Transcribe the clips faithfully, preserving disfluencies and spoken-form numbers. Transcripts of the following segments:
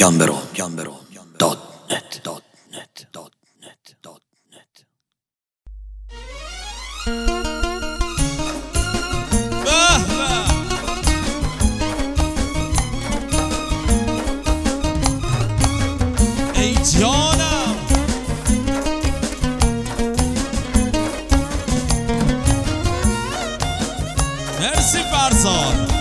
گمبرو گمبرو دات نت دات نت دات نت دات نت. ای جانم مرسی فرزاد.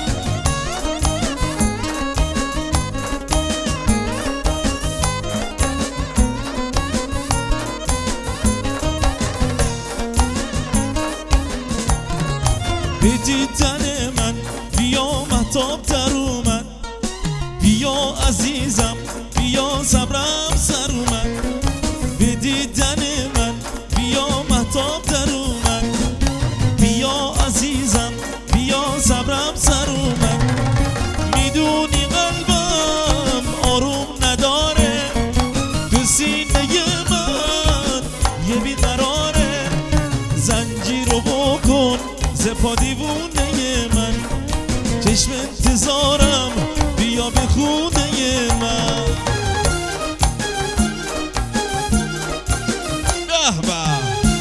به دیدن من بیا مهتاب در اومد، بیا عزیزم بیا صبرم سر اومد. به دیدن من بیا مهتاب در اومد، بیا عزیزم بیا صبرم سر اومد. میدونی قلبم آروم نداره، تو سینه من یه بیقراره. زنجیر رو بکن ز پا دیوونه من، چشم انتظارم بیا به خونه من. به به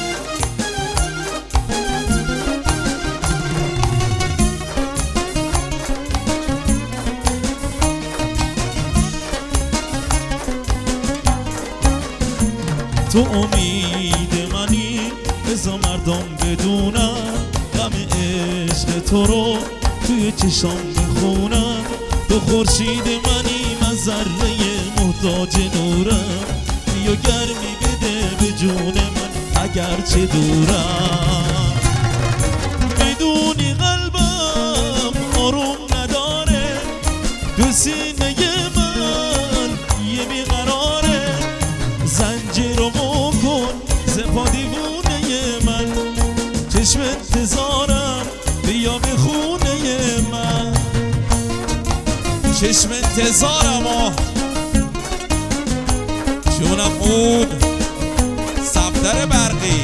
تو امید منی، بذار مردم بدونن غم عشق تو رو توی چشام بخونم. تو خورشید منی من ذره محتاج نورم، بیا گرمی بده به جون من اگرچه دورم. میدونی قلبم آروم نداره، تو سینه من یه بیقراره. زنجیر رو بکن ز پا دیوونه من، چشم انتظارم بیا به خونه من. چشم انتظارم آه جونم بود صفدر برقی.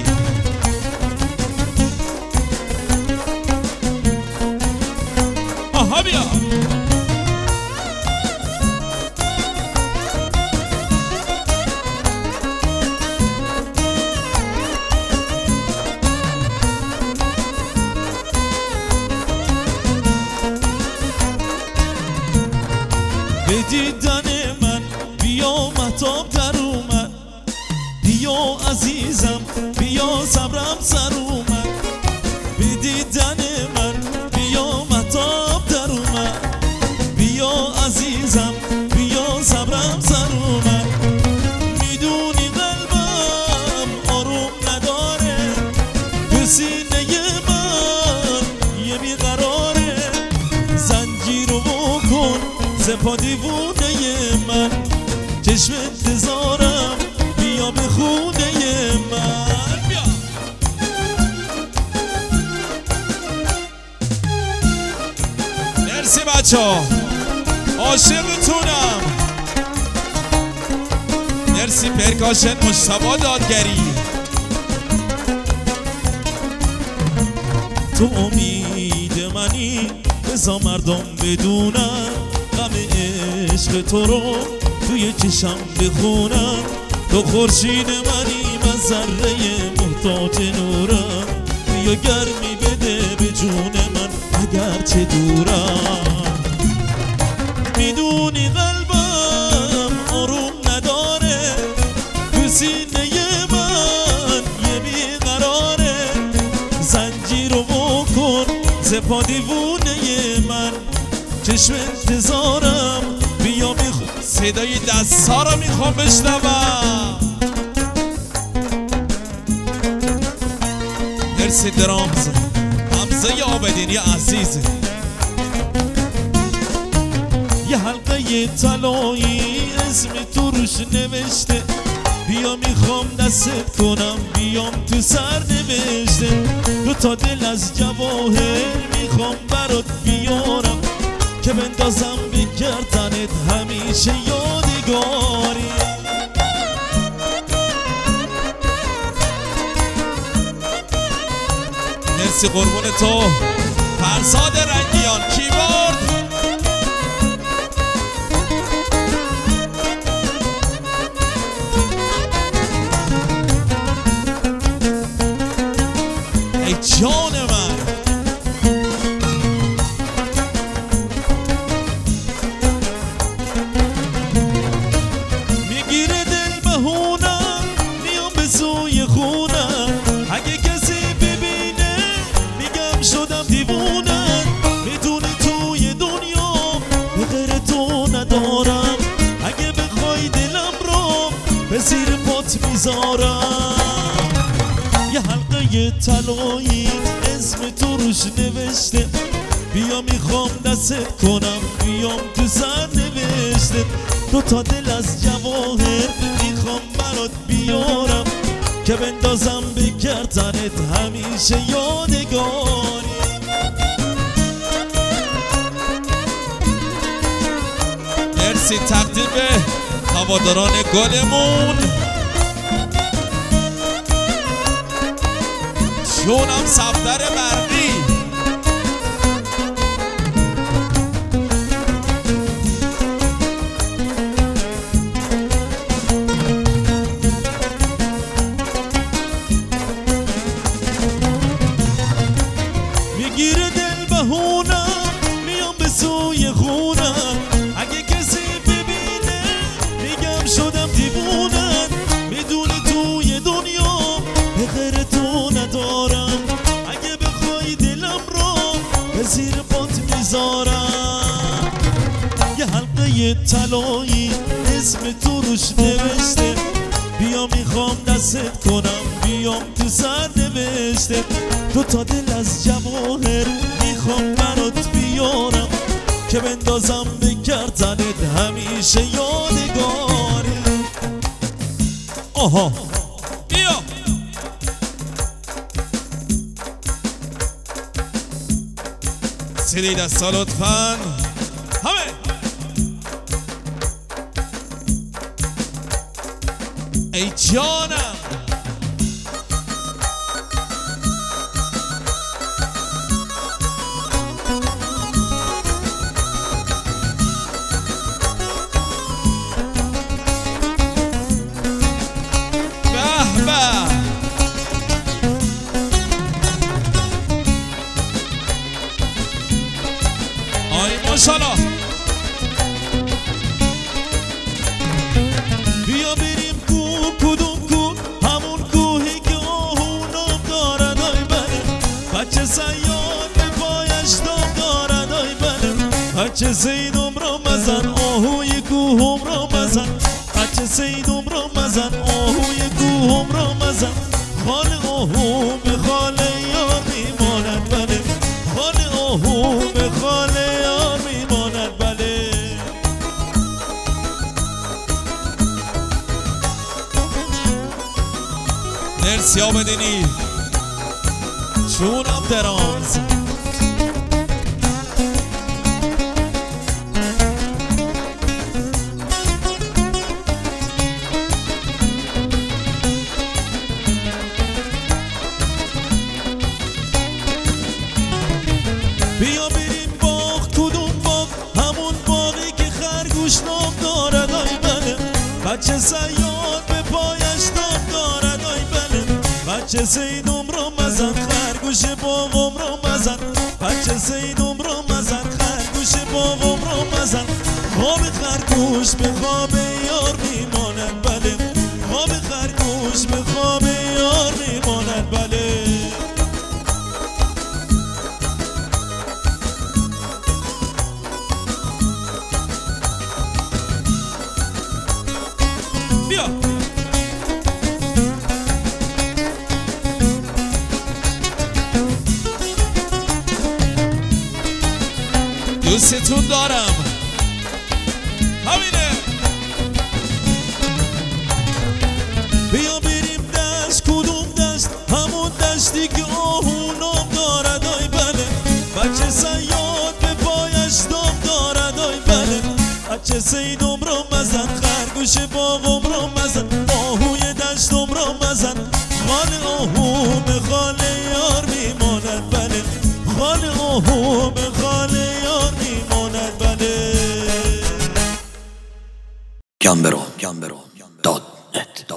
آها بیا به دیدن من بیا مهتاب در اومد، بیا عزیزم بیا صبرم سر اومد. به دیدن من بیا مهتاب در اومد، بیا عزیزم بیا صبرم سر اومد. میدونی قلبم آروم نداره، تو سینه من یه بیقراره. زنجیر رو بکن ز پا دیوونه من، چشم انتظارم بیا به خونه من. بیا مرسی بچه ها، عاشقتونم. مرسی پرکاشن مجتبی دادگری. تو امید منی، بذار مردم بدونن غم عشق تو رو توی چشم بخونم. تو خورشید منی من ذره محتاج نورم، بیا گرمی بده به جون من اگرچه دورم. میدونی قلبم آروم نداره، تو سینه من یه بیقراره. زنجیر رو بکن ز پا دیوونه من، چشم انتظارم بیا میخوام. صدای دستا رو میخوام بشنوم. مرسی درامز حمزه عابدینی عزیز. یه حلقه طلایی اسم تو روش نوشته، بیا میخوام دستت کنم بیام تو سر نوشته. دو تا دل از جواهر میخوام برات بیارم، که بندازم به گردنت همیشه یادگاری. مرسی قربون تو فرزاد رنگیان کیبورد. به زیر پات میذارم. یه حلقه طلایی اسم تو روش نوشته، بیا میخوام دستت کنم بیام تو سر نوشته. دو تا دل از جواهر میخوام برات بیارم، که بندازم به گردنت همیشه یادگاری. مرسی تقدیم به هواداران گلمون، شونم صفدر برقی. میگیره دل بهونم میام به سوی خونم، اگه کسی ببینه میگم شدم دیوونم. میدونه توی دنیا به غیر تو ندارم، اگه بخوای دلم رو به زیر پات میذارم. یه حلقه طلایی اسم تو روش نوشته، بیا میخوام دستت کنم بیام تو سر نوشته. دو تا دل از جواهر میخوام برات بیارم، که بندازم به گردنت همیشه یادگاری. آها بیا سری دستا لطفاً همه. ای جانم به به. آی ماشالله. بیا بریم کو کدوم کو، همون کوهی که آهونم دارد. آی بله بچه سیاد به پایش دام دارد. آی بله بچه سیدم را مزن آهوی کوهم را مزن، بچه سیدم را مزن آهوی کوهم را مزن. خال آهو به خال یار میماند بله، خال آهو به خال یار میماند بله. مرسی آمدینی چونم درانز. بیا بریم باغ کدوم باغ، همون باغی که خرگوش نام دارد. آی بله بچه صیاد به پایش دام دارد. آی بله بچه سیدم را مزن خرگوش باغم را مزن، بچه سیدم را مزن خرگوش باغم را مزن. خواب خرگوش به خواب یار میماند بله، خواب خرگوش به خواب یار میماند بله. بیا دوستتون دارم همینه. بیا بریم دشت کدوم دشت، همون دشتی که آهونم دارد. آی بله بچه صیاد به پایش دام دارد. آی بله بچه سیدم را مزن خرگوش باغم را مزن، آهوی دشتم را مزن. خال آهو به خال یار میماند بله، خال آهو به خال یار میماند بله. گمبرو گمبرو دات نت